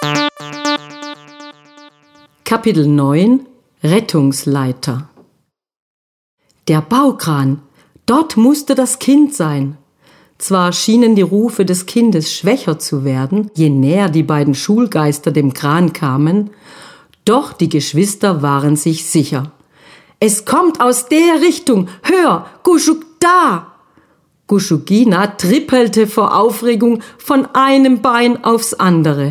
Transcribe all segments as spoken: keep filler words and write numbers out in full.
Kapitel neun – Rettungsleiter. Der Baukran, dort musste das Kind sein. Zwar schienen die Rufe des Kindes schwächer zu werden, je näher die beiden Schulgeister dem Kran kamen, doch die Geschwister waren sich sicher. »Es kommt aus der Richtung! Hör, Guschuk, da!« Guschugina trippelte vor Aufregung von einem Bein aufs andere.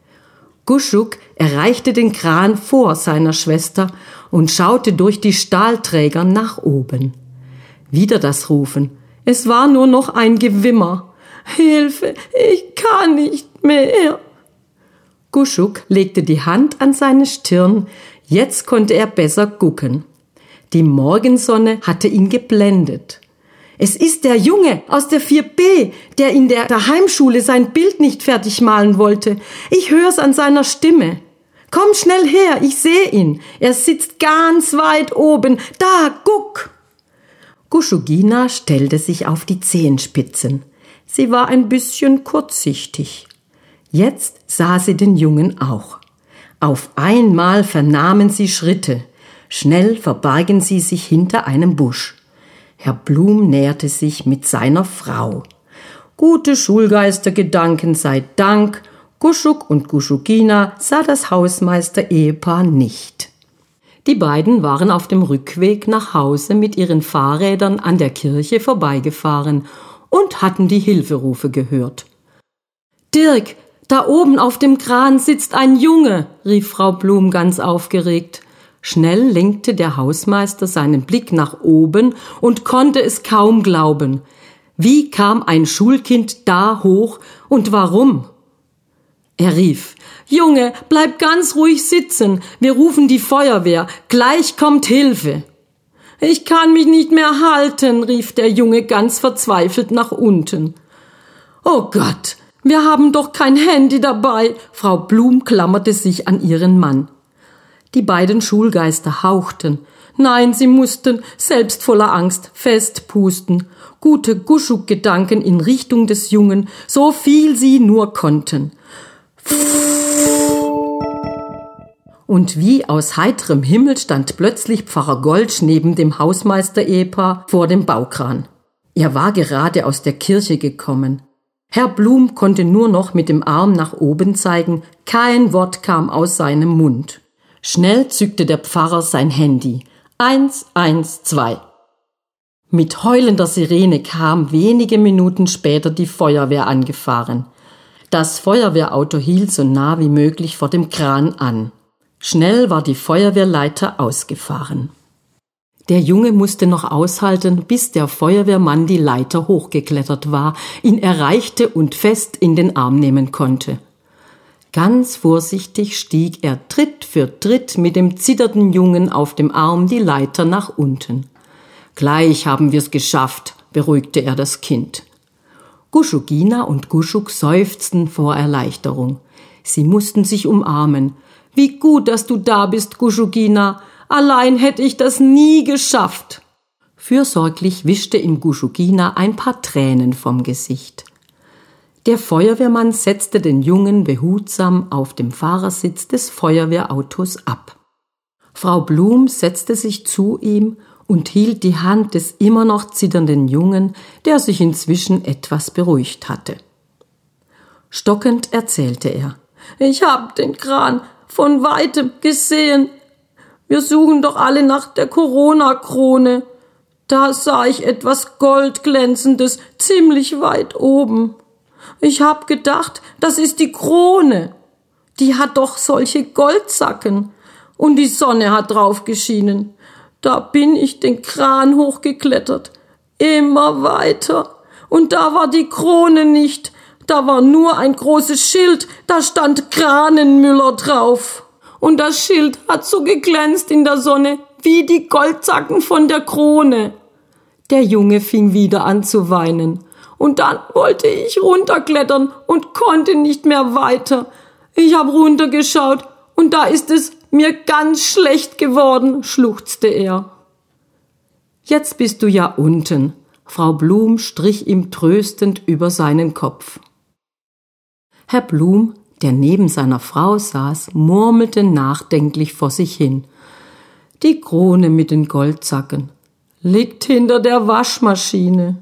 Guschuk erreichte den Kran vor seiner Schwester und schaute durch die Stahlträger nach oben. Wieder das Rufen. Es war nur noch ein Gewimmer. »Hilfe, ich kann nicht mehr!« Guschuk legte die Hand an seine Stirn. Jetzt konnte er besser gucken. Die Morgensonne hatte ihn geblendet. »Es ist der Junge aus der vier B, der in der Daheimschule sein Bild nicht fertig malen wollte. Ich hör's an seiner Stimme. Komm schnell her, ich sehe ihn. Er sitzt ganz weit oben. Da, guck!« Guschugina stellte sich auf die Zehenspitzen. Sie war ein bisschen kurzsichtig. Jetzt sah sie den Jungen auch. Auf einmal vernahmen sie Schritte. Schnell verbargen sie sich hinter einem Busch. Herr Blum näherte sich mit seiner Frau. Gute Schulgeistergedanken sei Dank, Guschuk und Guschugina sah das Hausmeister-Ehepaar nicht. Die beiden waren auf dem Rückweg nach Hause mit ihren Fahrrädern an der Kirche vorbeigefahren und hatten die Hilferufe gehört. »Dirk, da oben auf dem Kran sitzt ein Junge«, rief Frau Blum ganz aufgeregt. Schnell lenkte der Hausmeister seinen Blick nach oben und konnte es kaum glauben. Wie kam ein Schulkind da hoch und warum? Er rief: »Junge, bleib ganz ruhig sitzen, wir rufen die Feuerwehr, gleich kommt Hilfe.« »Ich kann mich nicht mehr halten«, rief der Junge ganz verzweifelt nach unten. »Oh Gott, wir haben doch kein Handy dabei«, Frau Blum klammerte sich an ihren Mann. Die beiden Schulgeister hauchten. Nein, sie mussten, selbst voller Angst, festpusten. Gute Guschuk-Gedanken in Richtung des Jungen, so viel sie nur konnten. Und wie aus heiterem Himmel stand plötzlich Pfarrer Goldsch neben dem Hausmeister-Ehepaar vor dem Baukran. Er war gerade aus der Kirche gekommen. Herr Blum konnte nur noch mit dem Arm nach oben zeigen, kein Wort kam aus seinem Mund. Schnell zückte der Pfarrer sein Handy. Eins, eins, zwei. Mit heulender Sirene kam wenige Minuten später die Feuerwehr angefahren. Das Feuerwehrauto hielt so nah wie möglich vor dem Kran an. Schnell war die Feuerwehrleiter ausgefahren. Der Junge musste noch aushalten, bis der Feuerwehrmann die Leiter hochgeklettert war, ihn erreichte und fest in den Arm nehmen konnte. Ganz vorsichtig stieg er Tritt für Tritt mit dem zitternden Jungen auf dem Arm die Leiter nach unten. »Gleich haben wir's geschafft«, beruhigte er das Kind. Guschugina und Guschuk seufzten vor Erleichterung. Sie mussten sich umarmen. »Wie gut, dass du da bist, Guschugina. Allein hätte ich das nie geschafft.« Fürsorglich wischte ihm Guschugina ein paar Tränen vom Gesicht. Der Feuerwehrmann setzte den Jungen behutsam auf dem Fahrersitz des Feuerwehrautos ab. Frau Blum setzte sich zu ihm und hielt die Hand des immer noch zitternden Jungen, der sich inzwischen etwas beruhigt hatte. Stockend erzählte er: »Ich hab den Kran von weitem gesehen. Wir suchen doch alle nach der Corona-Krone. Da sah ich etwas Goldglänzendes ziemlich weit oben. Ich hab gedacht, das ist die Krone. Die hat doch solche Goldzacken. Und die Sonne hat drauf geschienen. Da bin ich den Kran hochgeklettert. Immer weiter. Und da war die Krone nicht. Da war nur ein großes Schild. Da stand Kranenmüller drauf. Und das Schild hat so geglänzt in der Sonne wie die Goldzacken von der Krone.« Der Junge fing wieder an zu weinen. Und dann wollte ich runterklettern und konnte nicht mehr weiter. Ich habe runtergeschaut und da ist es mir ganz schlecht geworden, schluchzte er. »Jetzt bist du ja unten«, Frau Blum strich ihm tröstend über seinen Kopf. Herr Blum, der neben seiner Frau saß, murmelte nachdenklich vor sich hin. Die Krone mit den Goldzacken liegt hinter der Waschmaschine.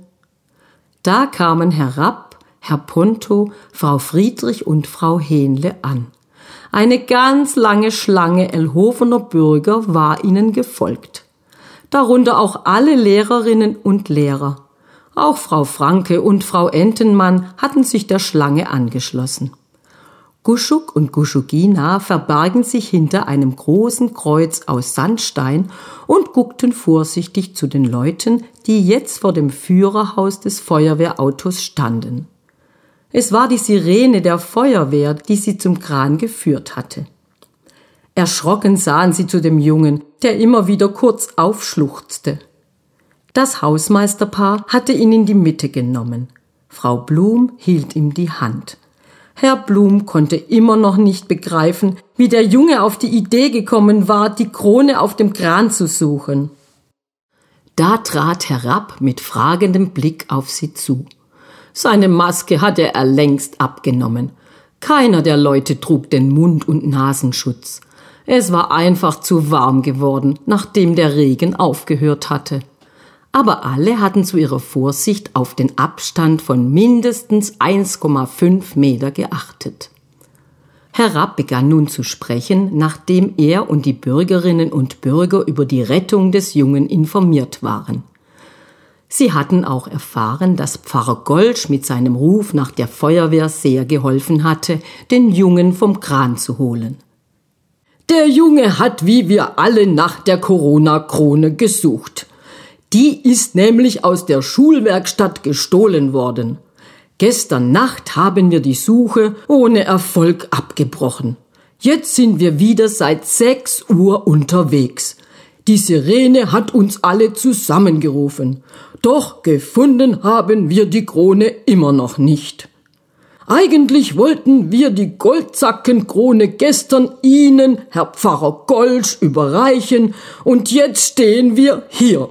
Da kamen herab Herr Ponto, Frau Friedrich und Frau Hähnle an. Eine ganz lange Schlange Elhofener Bürger war ihnen gefolgt. Darunter auch alle Lehrerinnen und Lehrer. Auch Frau Franke und Frau Entenmann hatten sich der Schlange angeschlossen. Guschuk und Guschugina verbargen sich hinter einem großen Kreuz aus Sandstein und guckten vorsichtig zu den Leuten, die jetzt vor dem Führerhaus des Feuerwehrautos standen. Es war die Sirene der Feuerwehr, die sie zum Kran geführt hatte. Erschrocken sahen sie zu dem Jungen, der immer wieder kurz aufschluchzte. Das Hausmeisterpaar hatte ihn in die Mitte genommen. Frau Blum hielt ihm die Hand. Herr Blum konnte immer noch nicht begreifen, wie der Junge auf die Idee gekommen war, die Krone auf dem Kran zu suchen. Da trat herab mit fragendem Blick auf sie zu. Seine Maske hatte er längst abgenommen. Keiner der Leute trug den Mund- und Nasenschutz. Es war einfach zu warm geworden, nachdem der Regen aufgehört hatte. Aber alle hatten zu ihrer Vorsicht auf den Abstand von mindestens eins Komma fünf Meter geachtet. Herr Rapp begann nun zu sprechen, nachdem er und die Bürgerinnen und Bürger über die Rettung des Jungen informiert waren. Sie hatten auch erfahren, dass Pfarrer Golsch mit seinem Ruf nach der Feuerwehr sehr geholfen hatte, den Jungen vom Kran zu holen. Der Junge hat wie wir alle nach der Corona-Krone gesucht. Die ist nämlich aus der Schulwerkstatt gestohlen worden. Gestern Nacht haben wir die Suche ohne Erfolg abgebrochen. Jetzt sind wir wieder seit sechs Uhr unterwegs. Die Sirene hat uns alle zusammengerufen. Doch gefunden haben wir die Krone immer noch nicht. Eigentlich wollten wir die Goldzackenkrone gestern Ihnen, Herr Pfarrer Golsch, überreichen und jetzt stehen wir hier.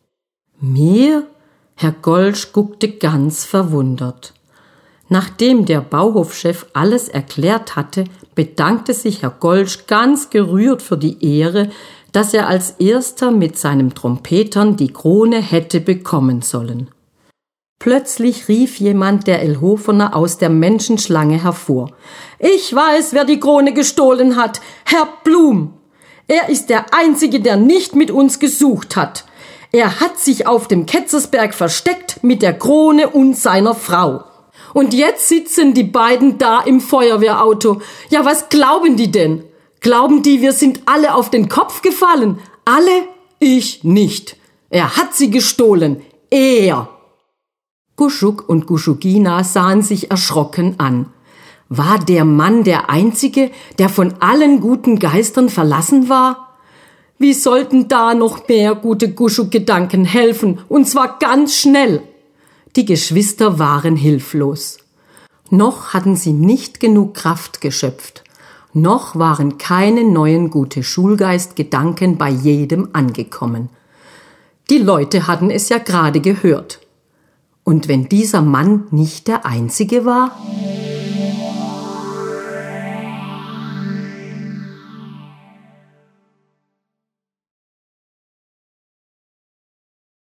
Mir? Herr Golsch guckte ganz verwundert. Nachdem der Bauhofchef alles erklärt hatte, bedankte sich Herr Golsch ganz gerührt für die Ehre, dass er als erster mit seinem Trompetern die Krone hätte bekommen sollen. Plötzlich rief jemand der Elhofener aus der Menschenschlange hervor. Ich weiß, wer die Krone gestohlen hat. Herr Blum. Er ist der Einzige, der nicht mit uns gesucht hat. Er hat sich auf dem Ketzersberg versteckt mit der Krone und seiner Frau. Und jetzt sitzen die beiden da im Feuerwehrauto. Ja, was glauben die denn? Glauben die, wir sind alle auf den Kopf gefallen? Alle? Ich nicht. Er hat sie gestohlen. Er. Guschuk und Guschugina sahen sich erschrocken an. War der Mann der Einzige, der von allen guten Geistern verlassen war? Wie sollten da noch mehr gute Guschuk-Gedanken helfen, und zwar ganz schnell? Die Geschwister waren hilflos. Noch hatten sie nicht genug Kraft geschöpft. Noch waren keine neuen gute Schulgeist-Gedanken bei jedem angekommen. Die Leute hatten es ja gerade gehört. Und wenn dieser Mann nicht der Einzige war?